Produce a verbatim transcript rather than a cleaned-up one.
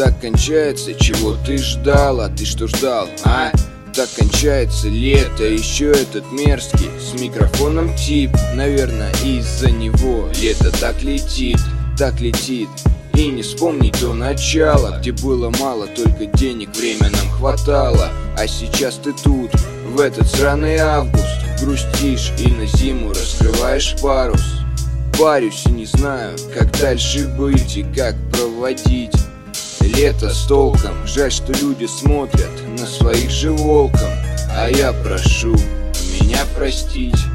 так кончается, чего ты ждал, а ты что ждал, а? Так кончается лето, еще этот мерзкий с микрофоном тип. Наверное, из-за него лето так летит, так летит. И не вспомнить то начало, где было мало только денег, время нам хватало. А сейчас ты тут, в этот сраный август, грустишь и на зиму раскрываешь парус. Парюсь и не знаю, как дальше быть и как проводить лето с толком. Жаль, что люди смотрят на своих же волком, а я прошу меня простить.